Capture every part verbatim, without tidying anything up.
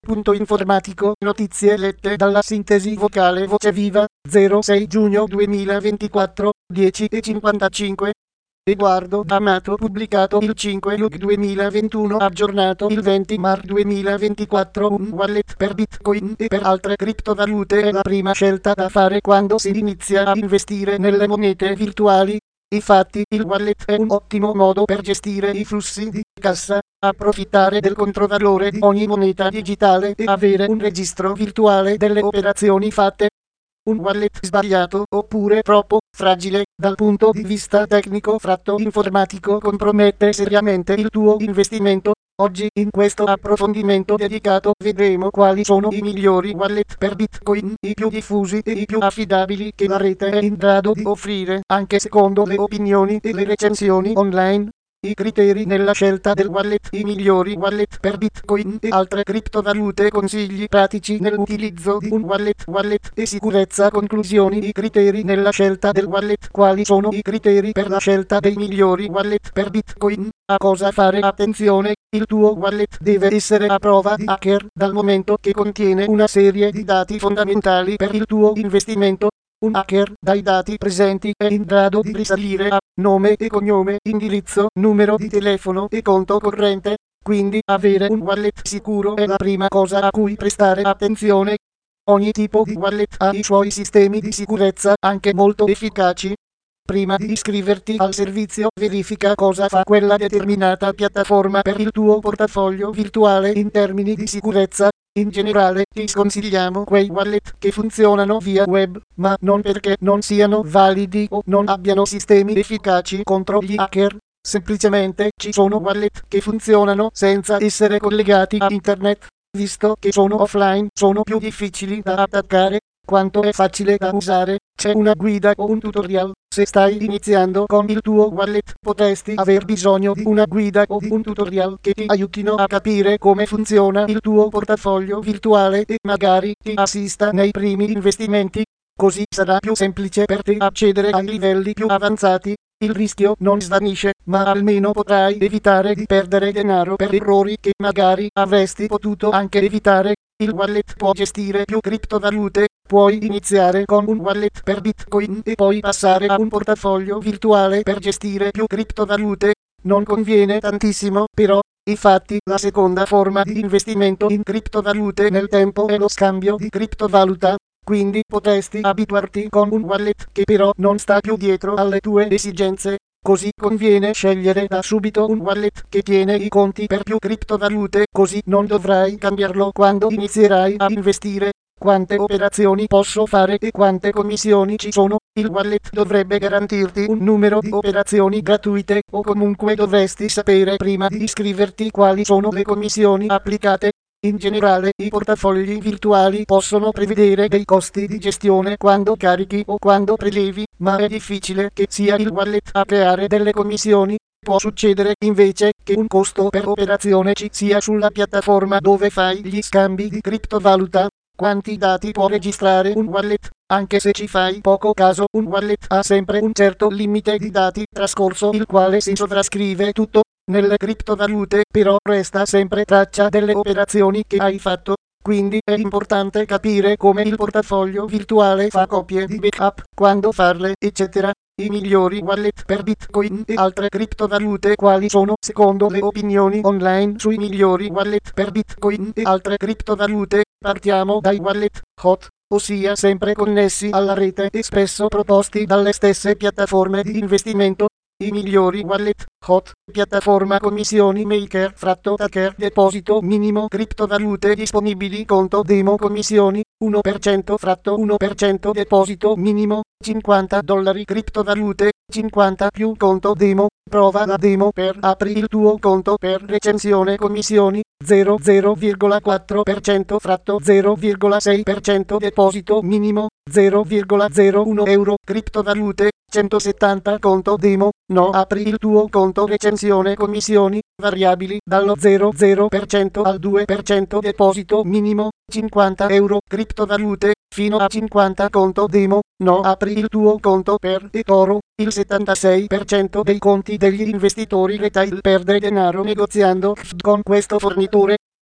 Punto informatico, notizie lette dalla sintesi vocale Voce Viva, zero sei giugno duemilaventiquattro, dieci e cinquantacinque. Edoardo Amato, pubblicato il cinque luglio duemilaventuno, aggiornato il venti marzo duemilaventiquattro. Un wallet per Bitcoin e per altre criptovalute è la prima scelta da fare quando si inizia a investire nelle monete virtuali. Infatti, il wallet è un ottimo modo per gestire i flussi di cassa, approfittare del controvalore di ogni moneta digitale e avere un registro virtuale delle operazioni fatte. Un wallet sbagliato oppure troppo fragile dal punto di vista tecnico fratto informatico compromette seriamente il tuo investimento. Oggi in questo approfondimento dedicato vedremo quali sono i migliori wallet per Bitcoin, i più diffusi e i più affidabili che la rete è in grado di offrire, anche secondo le opinioni e le recensioni online. I criteri nella scelta del wallet, i migliori wallet per Bitcoin e altre criptovalute, consigli pratici nell'utilizzo di un wallet, wallet e sicurezza. Conclusioni. I criteri nella scelta del wallet. Quali sono i criteri per la scelta dei migliori wallet per Bitcoin? A cosa fare attenzione? Il tuo wallet deve essere a prova di hacker, dal momento che contiene una serie di dati fondamentali per il tuo investimento. Un hacker, dai dati presenti, è in grado di risalire a nome e cognome, indirizzo, numero di telefono e conto corrente. Quindi avere un wallet sicuro è la prima cosa a cui prestare attenzione. Ogni tipo di wallet ha i suoi sistemi di sicurezza, anche molto efficaci. Prima di iscriverti al servizio, verifica cosa fa quella determinata piattaforma per il tuo portafoglio virtuale in termini di sicurezza. In generale, ti sconsigliamo quei wallet che funzionano via web, ma non perché non siano validi o non abbiano sistemi efficaci contro gli hacker. Semplicemente ci sono wallet che funzionano senza essere collegati a internet. Visto che sono offline, sono più difficili da attaccare. Quanto è facile da usare? C'è una guida o un tutorial. Se stai iniziando con il tuo wallet, potresti aver bisogno di una guida o di un tutorial che ti aiutino a capire come funziona il tuo portafoglio virtuale e magari ti assista nei primi investimenti. Così sarà più semplice per te accedere ai livelli più avanzati. Il rischio non svanisce, ma almeno potrai evitare di perdere denaro per errori che magari avresti potuto anche evitare. Il wallet può gestire più criptovalute. Puoi iniziare con un wallet per Bitcoin e poi passare a un portafoglio virtuale per gestire più criptovalute. Non conviene tantissimo, però. Infatti, la seconda forma di investimento in criptovalute nel tempo è lo scambio di criptovaluta. Quindi potresti abituarti con un wallet che però non sta più dietro alle tue esigenze. Così conviene scegliere da subito un wallet che tiene i conti per più criptovalute, così non dovrai cambiarlo quando inizierai a investire. Quante operazioni posso fare e quante commissioni ci sono? Il wallet dovrebbe garantirti un numero di operazioni gratuite, o comunque dovresti sapere prima di iscriverti quali sono le commissioni applicate. In generale, i portafogli virtuali possono prevedere dei costi di gestione quando carichi o quando prelevi, ma è difficile che sia il wallet a creare delle commissioni. Può succedere invece che un costo per operazione ci sia sulla piattaforma dove fai gli scambi di criptovaluta. Quanti dati può registrare un wallet? Anche se ci fai poco caso, un wallet ha sempre un certo limite di dati, trascorso il quale si sovrascrive tutto. Nelle criptovalute però resta sempre traccia delle operazioni che hai fatto. Quindi è importante capire come il portafoglio virtuale fa copie di backup, quando farle, eccetera. I migliori wallet per Bitcoin e altre criptovalute. Quali sono secondo le opinioni online sui migliori wallet per Bitcoin e altre criptovalute? Partiamo dai wallet hot, ossia sempre connessi alla rete e spesso proposti dalle stesse piattaforme di investimento. I migliori wallet hot, piattaforma commissioni maker fratto taker deposito minimo criptovalute disponibili conto demo commissioni uno per cento fratto uno per cento deposito minimo cinquanta dollari criptovalute cinquanta più conto demo. Prova la demo per apri il tuo conto per recensione commissioni zero virgola quattro per cento fratto zero virgola sei per cento deposito minimo zero virgola zero uno euro criptovalute centosettanta conto demo. No, apri il tuo conto recensione commissioni variabili dallo zero virgola zero per cento al due per cento deposito minimo cinquanta euro criptovalute fino a cinquanta conto demo. No, apri il tuo conto per eToro. Il settantasei per cento dei conti degli investitori retail perde denaro negoziando con questo fornitore.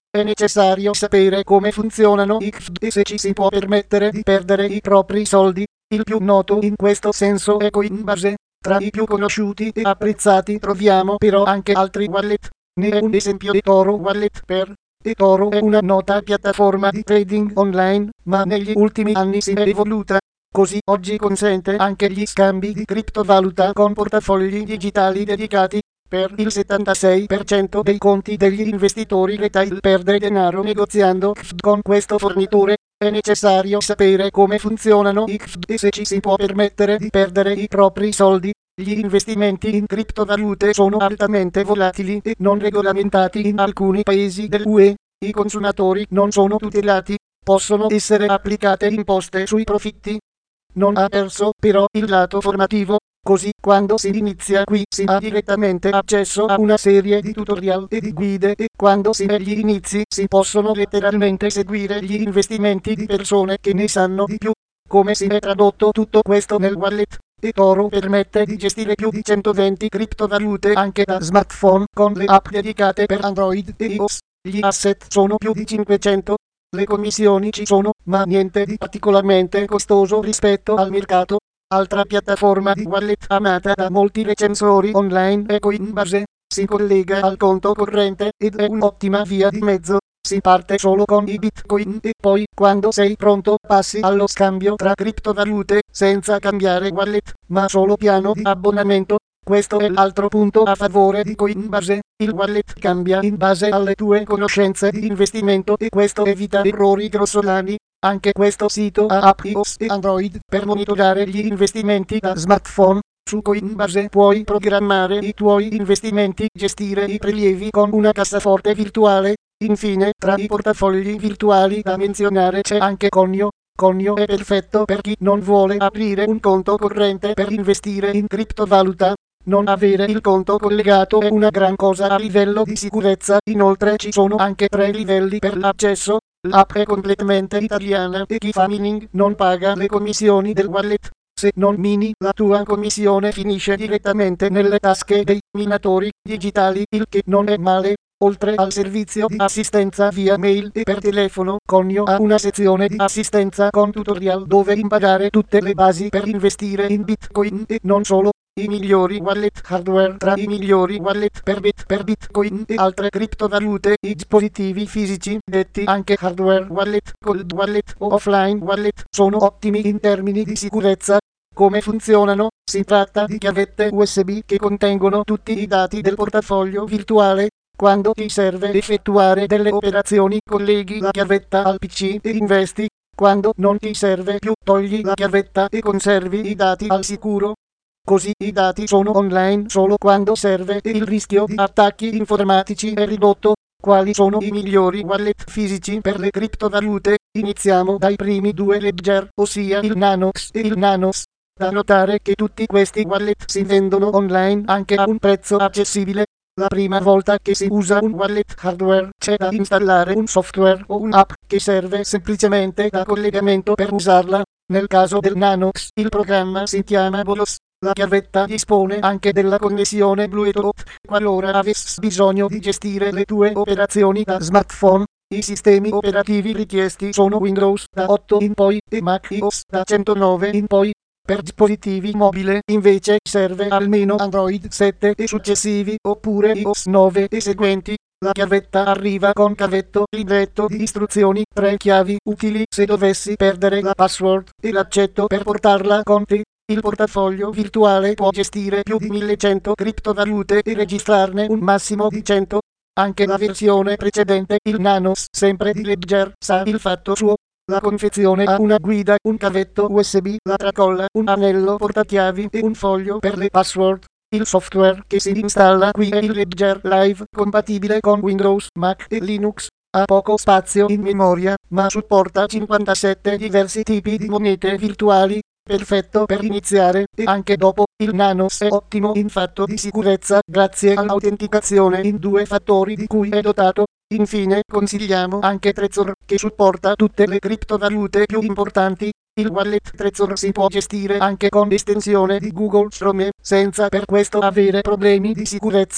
È necessario sapere come funzionano i C F D e se ci si può permettere di perdere i propri soldi. Il più noto in questo senso è Coinbase. Tra i più conosciuti e apprezzati troviamo però anche altri wallet. Ne è un esempio eToro Wallet per eToro è una nota piattaforma di trading online, ma negli ultimi anni si è evoluta. Così oggi consente anche gli scambi di criptovaluta con portafogli digitali dedicati. Per il settantasei per cento dei conti degli investitori retail perde denaro negoziando C F D con questo fornitore. È necessario sapere come funzionano i C F D e se ci si può permettere di perdere i propri soldi. Gli investimenti in criptovalute sono altamente volatili e non regolamentati in alcuni paesi dell'U E. I consumatori non sono tutelati. Possono essere applicate imposte sui profitti. Non ha perso però il lato formativo. Così quando si inizia qui si ha direttamente accesso a una serie di tutorial e di guide e quando si è agli inizi si possono letteralmente seguire gli investimenti di persone che ne sanno di più. Come si è tradotto tutto questo nel wallet? eToro permette di gestire più di centoventi criptovalute anche da smartphone con le app dedicate per Android e iOS. Gli asset sono più di cinquecento. Le commissioni ci sono, ma niente di particolarmente costoso rispetto al mercato. Altra piattaforma di wallet amata da molti recensori online è Coinbase. Si collega al conto corrente ed è un'ottima via di mezzo. Si parte solo con i bitcoin e poi, quando sei pronto, passi allo scambio tra criptovalute senza cambiare wallet, ma solo piano di abbonamento. Questo è l'altro punto a favore di Coinbase. Il wallet cambia in base alle tue conoscenze di investimento e questo evita errori grossolani. Anche questo sito ha app iOS e Android per monitorare gli investimenti da smartphone. Su Coinbase puoi programmare i tuoi investimenti, gestire i prelievi con una cassaforte virtuale. Infine, tra i portafogli virtuali da menzionare c'è anche Conio. Conio è perfetto per chi non vuole aprire un conto corrente per investire in criptovaluta. Non avere il conto collegato è una gran cosa a livello di sicurezza. Inoltre ci sono anche tre livelli per l'accesso. L'app è completamente italiana e chi fa mining non paga le commissioni del wallet. Se non mini, la tua commissione finisce direttamente nelle tasche dei minatori digitali, il che non è male. Oltre al servizio di assistenza via mail e per telefono, Conio ha una sezione di assistenza con tutorial dove imparare tutte le basi per investire in Bitcoin e non solo. I migliori wallet hardware tra i migliori wallet per bit per Bitcoin e altre criptovalute. I dispositivi fisici, detti anche hardware wallet, cold wallet o offline wallet, sono ottimi in termini di sicurezza. Come funzionano? Si tratta di chiavette U S B che contengono tutti i dati del portafoglio virtuale. Quando ti serve effettuare delle operazioni, colleghi la chiavetta al P C e investi. Quando non ti serve più, togli la chiavetta e conservi i dati al sicuro. Così i dati sono online solo quando serve e il rischio di attacchi informatici è ridotto. Quali sono i migliori wallet fisici per le criptovalute? Iniziamo dai primi due Ledger, ossia il Nanox e il Nanos. Da notare che tutti questi wallet si vendono online anche a un prezzo accessibile. La prima volta che si usa un wallet hardware c'è da installare un software o un'app che serve semplicemente da collegamento per usarla. Nel caso del Nanox il programma si chiama Bolos. La chiavetta dispone anche della connessione Bluetooth qualora avessi bisogno di gestire le tue operazioni da smartphone. I sistemi operativi richiesti sono Windows da otto in poi e Mac O S da centonove in poi. Per dispositivi mobili invece serve almeno Android sette e successivi oppure iOS nove e seguenti. La chiavetta arriva con cavetto, libretto di istruzioni, tre chiavi utili se dovessi perdere la password e l'accetto per portarla con te. Il portafoglio virtuale può gestire più di millecento criptovalute e registrarne un massimo di cento. Anche la versione precedente, il Nanos, sempre di Ledger, sa il fatto suo. La confezione ha una guida, un cavetto U S B, la tracolla, un anello portachiavi e un foglio per le password. Il software che si installa qui è il Ledger Live, compatibile con Windows, Mac e Linux. Ha poco spazio in memoria, ma supporta cinquantasette diversi tipi di monete virtuali. Perfetto per iniziare, e anche dopo. Il Nanos è ottimo in fatto di sicurezza, grazie all'autenticazione in due fattori di cui è dotato. Infine consigliamo anche Trezor, che supporta tutte le criptovalute più importanti. Il wallet Trezor si può gestire anche con l'estensione di Google Chrome, senza per questo avere problemi di sicurezza.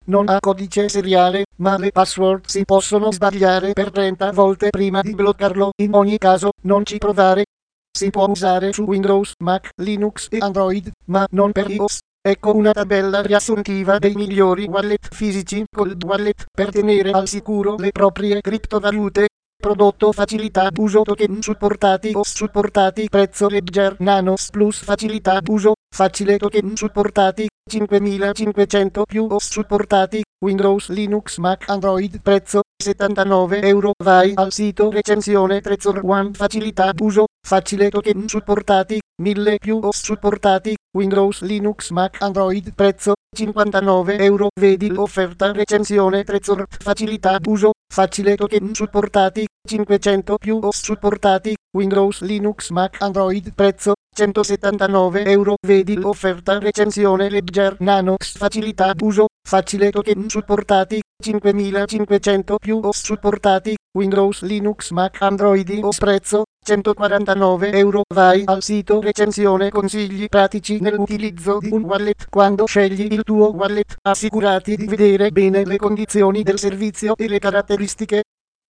non ha codice seriale, ma le password si possono sbagliare per trenta volte prima di bloccarlo. In ogni caso, non ci provare. Si può usare su Windows, Mac, Linux e Android, ma non per iOS. Ecco una tabella riassuntiva dei migliori wallet fisici, Cold Wallet, per tenere al sicuro le proprie criptovalute. Prodotto facilità d'uso, token supportati o supportati, prezzo Ledger Nanos Plus, facilità d'uso, facile, token supportati cinquemilacinquecento più o supportati, Windows, Linux, Mac, Android, prezzo settantanove euro. Vai al sito recensione Trezor One, facilità d'uso, facile, token supportati mille più o supportati, Windows, Linux, Mac, Android, prezzo cinquantanove euro. Vedi l'offerta recensione Trezor, facilità d'uso, facile, token supportati cinquecento più o supportati, Windows, Linux, Mac, Android, prezzo centosettantanove euro. Vedi l'offerta recensione Ledger Nanox, facilità d'uso, facile, token supportati cinquemilacinquecento più o supportati, Windows, Linux, Mac, Android, o prezzo centoquarantanove euro. Vai al sito recensione, consigli pratici nell'utilizzo di un wallet. Quando scegli il tuo wallet, assicurati di vedere bene le condizioni del servizio e le caratteristiche.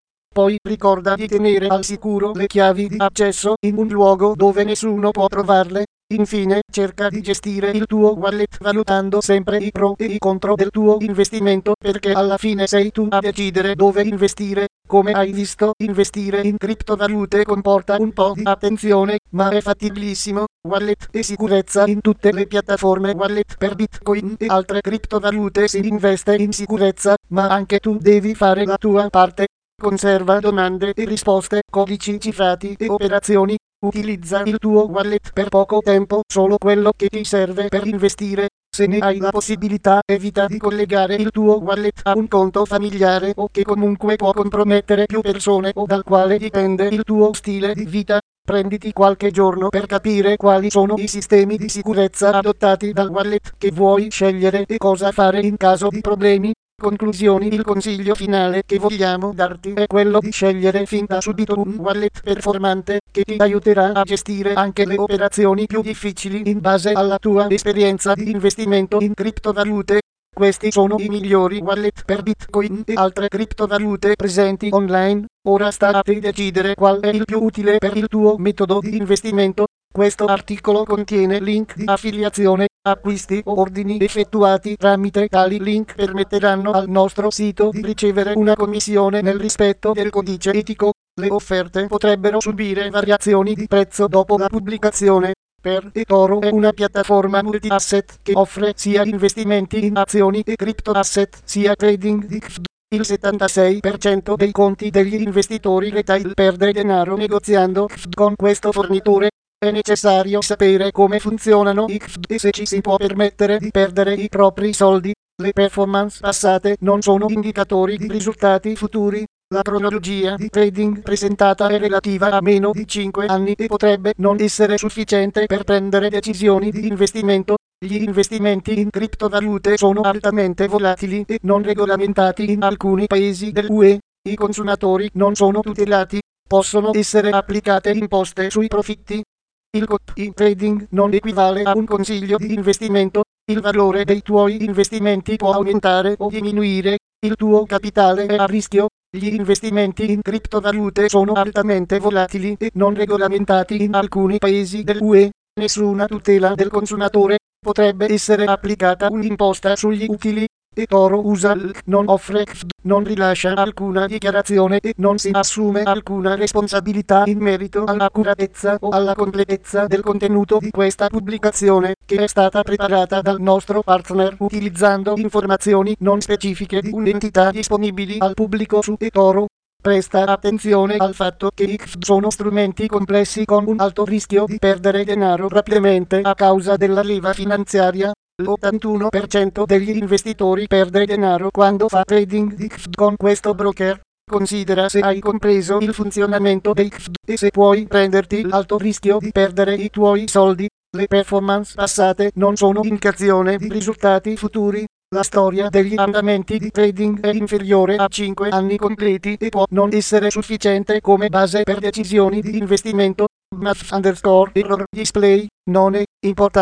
Poi ricorda di tenere al sicuro le chiavi di accesso in un luogo dove nessuno può trovarle. Infine, cerca di gestire il tuo wallet valutando sempre i pro e i contro del tuo investimento, perché alla fine sei tu a decidere dove investire. Come hai visto, investire in criptovalute comporta un po' di attenzione, ma è fattibilissimo. Wallet e sicurezza. In tutte le piattaforme wallet per Bitcoin e altre criptovalute si investe in sicurezza, ma anche tu devi fare la tua parte. Conserva domande e risposte, codici cifrati e operazioni. Utilizza il tuo wallet per poco tempo, solo quello che ti serve per investire. Se ne hai la possibilità, evita di collegare il tuo wallet a un conto familiare o che comunque può compromettere più persone o dal quale dipende il tuo stile di vita. Prenditi qualche giorno per capire quali sono i sistemi di sicurezza adottati dal wallet che vuoi scegliere e cosa fare in caso di problemi. Conclusioni. Il consiglio finale che vogliamo darti è quello di scegliere fin da subito un wallet performante che ti aiuterà a gestire anche le operazioni più difficili in base alla tua esperienza di investimento in criptovalute. Questi sono i migliori wallet per Bitcoin e altre criptovalute presenti online. Ora sta a te decidere qual è il più utile per il tuo metodo di investimento. Questo articolo contiene link di affiliazione. Acquisti o ordini effettuati tramite tali link permetteranno al nostro sito di ricevere una commissione nel rispetto del codice etico. Le offerte potrebbero subire variazioni di prezzo dopo la pubblicazione. Per eToro è una piattaforma multi-asset che offre sia investimenti in azioni e crypto-asset sia trading di C F D. Il settantasei per cento dei conti degli investitori retail perde denaro negoziando C F D con questo fornitore. È necessario sapere come funzionano i C F D e se ci si può permettere di perdere i propri soldi. Le performance passate non sono indicatori di risultati futuri. La cronologia di trading presentata è relativa a meno di cinque anni e potrebbe non essere sufficiente per prendere decisioni di investimento. Gli investimenti in criptovalute sono altamente volatili e non regolamentati in alcuni paesi dell'U E. I consumatori non sono tutelati. Possono essere applicate imposte sui profitti. Il copy trading non equivale a un consiglio di investimento. Il valore dei tuoi investimenti può aumentare o diminuire. Il tuo capitale è a rischio. Gli investimenti in criptovalute sono altamente volatili e non regolamentati in alcuni paesi dell'U E. Nessuna tutela del consumatore. Potrebbe essere applicata un'imposta sugli utili. eToro usa l C, non offre C F D, non rilascia alcuna dichiarazione e non si assume alcuna responsabilità in merito all'accuratezza o alla completezza del contenuto di questa pubblicazione, che è stata preparata dal nostro partner utilizzando informazioni non specifiche di un'entità disponibili al pubblico su eToro. Presta attenzione al fatto che i C F D sono strumenti complessi con un alto rischio di perdere denaro rapidamente a causa della leva finanziaria. L'ottantuno per cento degli investitori perde denaro quando fa trading di C F D con questo broker. Considera se hai compreso il funzionamento dei C F D e se puoi prenderti l'alto rischio di perdere i tuoi soldi. Le performance passate non sono indicazione di risultati futuri. La storia degli andamenti di trading è inferiore a cinque anni completi e può non essere sufficiente come base per decisioni di investimento. Math underscore error display non è important.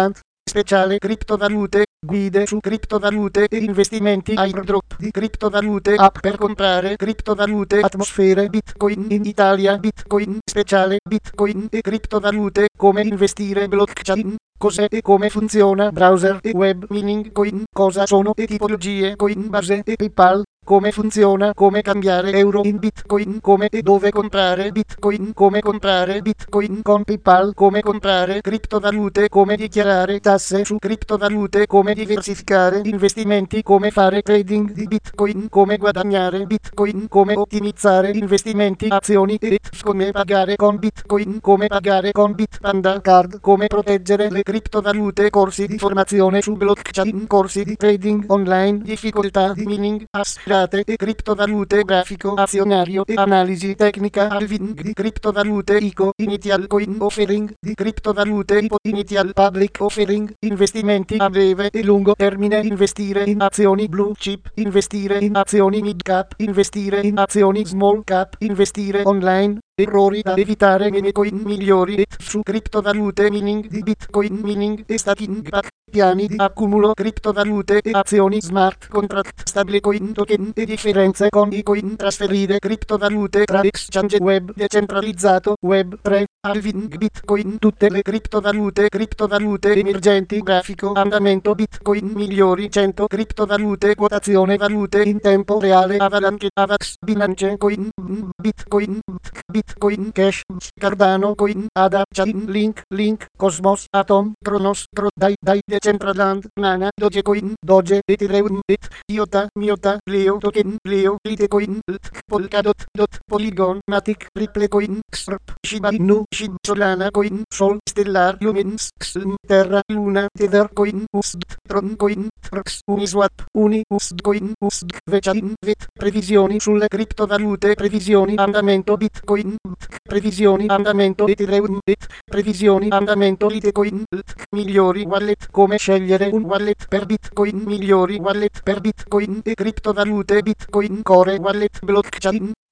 speciale criptovalute, guide su criptovalute e investimenti, airdrop di criptovalute, app per comprare criptovalute, atmosfere Bitcoin in Italia, Bitcoin speciale, Bitcoin e criptovalute, come investire, blockchain, cos'è e come funziona, browser e web mining coin, cosa sono e tipologie, Coinbase e PayPal, come funziona, come cambiare euro in Bitcoin, come e dove comprare Bitcoin, come comprare Bitcoin con PayPal, come comprare criptovalute, come dichiarare tasse su criptovalute, come diversificare investimenti, come fare trading di Bitcoin, come guadagnare Bitcoin, come ottimizzare investimenti, azioni e E T F, come pagare con Bitcoin, come pagare con Bitpanda Card, come proteggere le criptovalute, corsi di formazione su blockchain, corsi di trading online, difficoltà di mining, hash rate e criptovalute, grafico azionario e analisi tecnica, halving di criptovalute, I C O, initial coin offering di criptovalute, I P O, initial public offering, investimenti a breve e lungo termine, investire in azioni blue chip, investire in azioni mid cap, investire in azioni small cap, investire online. Errori da evitare, meme coin migliori e su criptovalute, mining di Bitcoin, mining e staking pack, piani di accumulo criptovalute e azioni, smart contract, stablecoin, token e differenze con i coin, trasferire criptovalute tra exchange web decentralizzato, web tre, halving Bitcoin, tutte le criptovalute, criptovalute emergenti, grafico andamento Bitcoin migliori, cento criptovalute, quotazione valute in tempo reale, Avalanche, Avax, Binance Coin, Bitcoin, Bitcoin Cash, Cardano Coin, Ada, Chain, Link, Link, Cosmos, Atom, Kronos, Tro, Dai, Dai, Decentraland, Nana, Dogecoin, Doge, Ethereum, E T H, Iota, Miota, Leo Token, Leo, Litecoin, L T, Polkadot, Dot, Polygon, Matic, Ripplecoin, X R P, Shiba Inu, Shib, Solana Coin, Sol, Stellar, Lumens, X L M, Terra, Luna, Tether Coin, U S D, Tron Coin, Trx, Uniswap, Uni, U S D Coin, U S D, Vechain, Vet, previsioni sulle criptovalute, previsioni andamento Bitcoin, previsioni andamento Ethereum, E T H, previsioni andamento Litecoin, L T, migliori wallet, come scegliere un wallet per Bitcoin, migliori wallet per Bitcoin e criptovalute, Bitcoin Core Wallet, blockchain.